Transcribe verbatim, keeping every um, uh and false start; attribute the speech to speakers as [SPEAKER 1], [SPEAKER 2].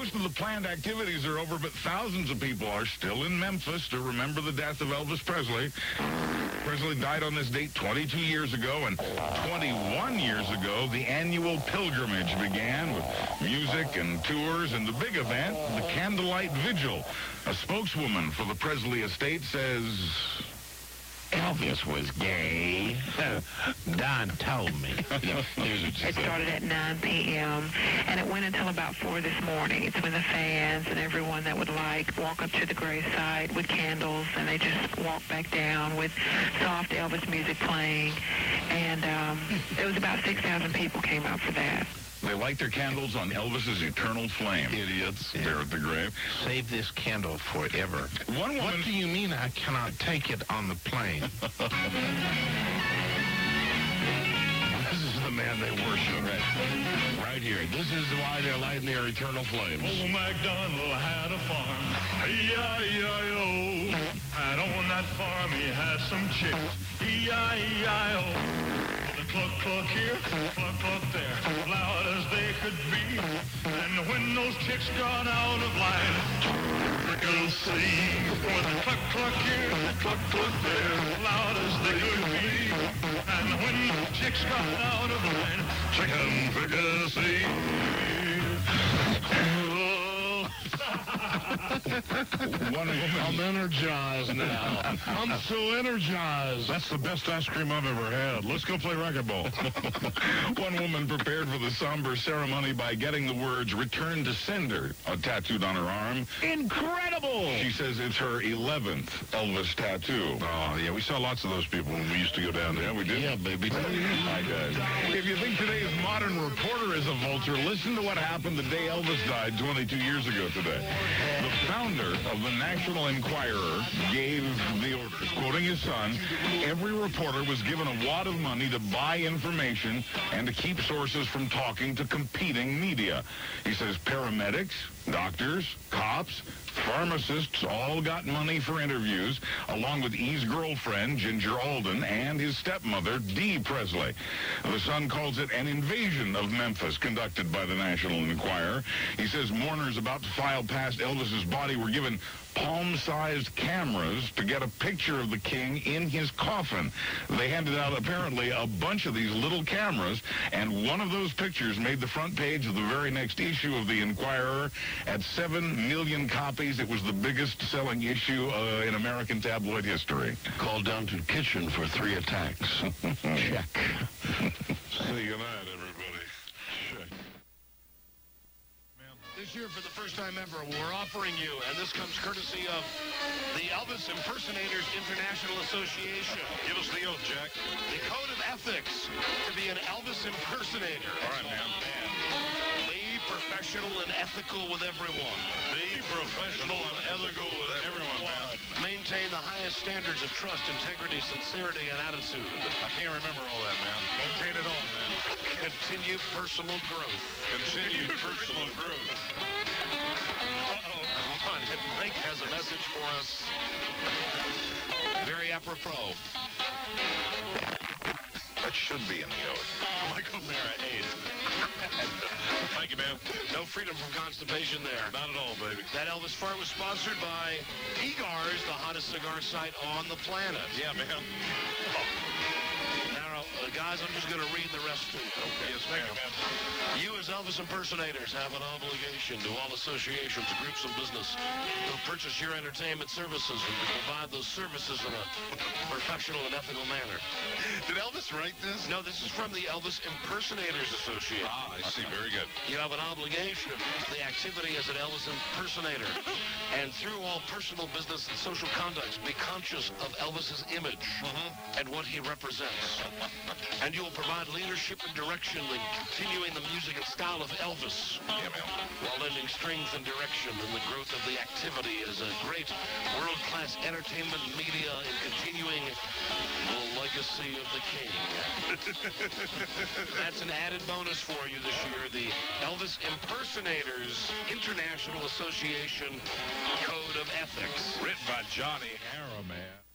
[SPEAKER 1] Most of the planned activities are over, but thousands of people are still in Memphis to remember the death of Elvis Presley. Presley died on this date twenty-two years ago, and twenty-one years ago, the annual pilgrimage began with music and tours, and the big event, the Candlelight Vigil. A spokeswoman for the Presley estate says,
[SPEAKER 2] Elvis was gay. Don told me.
[SPEAKER 3] It started at nine p.m. and it went until about four this morning. It's when the fans and everyone that would like walk up to the gravesite with candles, and they just walk back down with soft Elvis music playing. And um, there was about six thousand people came out for that.
[SPEAKER 1] They light their candles on Elvis's eternal flame. Idiots.
[SPEAKER 2] Yeah.
[SPEAKER 1] There at the grave.
[SPEAKER 2] Save this candle forever.
[SPEAKER 1] One woman...
[SPEAKER 2] What do you mean I cannot take it on the plane? This is the man they worship. Right. Right here. This is why they're lighting their eternal flames.
[SPEAKER 4] Old MacDonald had a farm. E I E I O. And on that farm he had some chicks. E I E I O. Cluck, cluck here, cluck, cluck there, loud as they could be. And when those chicks got out of line, you'll see. With cluck, cluck here, cluck, cluck there, loud as they could be. And when the chicks got out of line, chicken fricassee.
[SPEAKER 1] One woman...
[SPEAKER 2] I'm energized now. I'm so energized.
[SPEAKER 1] That's the best ice cream I've ever had. Let's go play racquetball. One woman prepared for the somber ceremony by getting the words "Return to Sender" uh, tattooed on her arm.
[SPEAKER 2] Incredible!
[SPEAKER 1] She says it's her eleventh Elvis tattoo.
[SPEAKER 2] Oh, yeah, we saw lots of those people when we used to go down there.
[SPEAKER 1] Yeah, we did.
[SPEAKER 2] Yeah, baby.
[SPEAKER 1] Hi, guys. If you think today's modern reporter is a vulture, listen to what happened the day Elvis died twenty-two years ago today. The founder of the National Enquirer gave the orders, quoting his son, every reporter was given a wad of money to buy information and to keep sources from talking to competing media. He says paramedics, doctors, cops, pharmacists all got money for interviews, along with E's girlfriend, Ginger Alden, and his stepmother, Dee Presley. The Sun calls it an invasion of Memphis conducted by the National Enquirer. He says mourners about to file past Elvis's body were given palm-sized cameras to get a picture of the king in his coffin. They handed out, apparently, a bunch of these little cameras, and one of those pictures made the front page of the very next issue of the Enquirer at seven million copies. It was the biggest-selling issue uh, in American tabloid history.
[SPEAKER 2] Called down to the kitchen for three attacks. Check.
[SPEAKER 1] Say goodnight, everybody. Check.
[SPEAKER 5] This year, for the first time ever, we're offering you, and this comes courtesy of the Elvis Impersonators International Association.
[SPEAKER 1] Give us the oath, Jack.
[SPEAKER 5] The code of ethics to be an Elvis impersonator.
[SPEAKER 1] All right, man.
[SPEAKER 5] Be professional and ethical with everyone.
[SPEAKER 1] Be professional and ethical with everyone, man.
[SPEAKER 5] Maintain the highest standards of trust, integrity, sincerity, and attitude.
[SPEAKER 1] I can't remember all that, man. Maintain it all, man.
[SPEAKER 5] Continue personal growth.
[SPEAKER 1] Continue personal growth.
[SPEAKER 5] Uh-oh. Come on, Mike has a message for us. Very apropos.
[SPEAKER 1] That should be in the oath.
[SPEAKER 5] Michael Mara, eight.
[SPEAKER 1] Thank you, man.
[SPEAKER 5] No freedom from constipation there.
[SPEAKER 1] Not at all, baby.
[SPEAKER 5] That Elvis fart was sponsored by Cigars, the hottest cigar site on the planet.
[SPEAKER 1] Yeah, man.
[SPEAKER 5] Oh. Now, uh, guys, I'm just going to read the rest to you.
[SPEAKER 1] Okay. Yes,
[SPEAKER 5] Thank
[SPEAKER 1] ma'am.
[SPEAKER 5] you, as Elvis impersonators, have an obligation to all associations, groups, and business who purchase your entertainment services and to provide those services in a professional and ethical manner.
[SPEAKER 1] Did Elvis write this?
[SPEAKER 5] No, this is from the Elvis Impersonators Association.
[SPEAKER 1] Ah, I see. Very good.
[SPEAKER 5] You have an obligation to the activity as an Elvis impersonator. And through all personal business and social conduct, be conscious of Elvis's image
[SPEAKER 1] Uh-huh.
[SPEAKER 5] and what he represents. And you will provide leadership and direction in continuing the music and style of Elvis.
[SPEAKER 1] Yeah, man.
[SPEAKER 5] While lending strength and direction in the growth of the activity as a great world-class entertainment media in continuing the legacy of the king. That's an added bonus for you this year, the Elvis Impersonators International Association Code of Ethics.
[SPEAKER 1] Written by Johnny Harriman.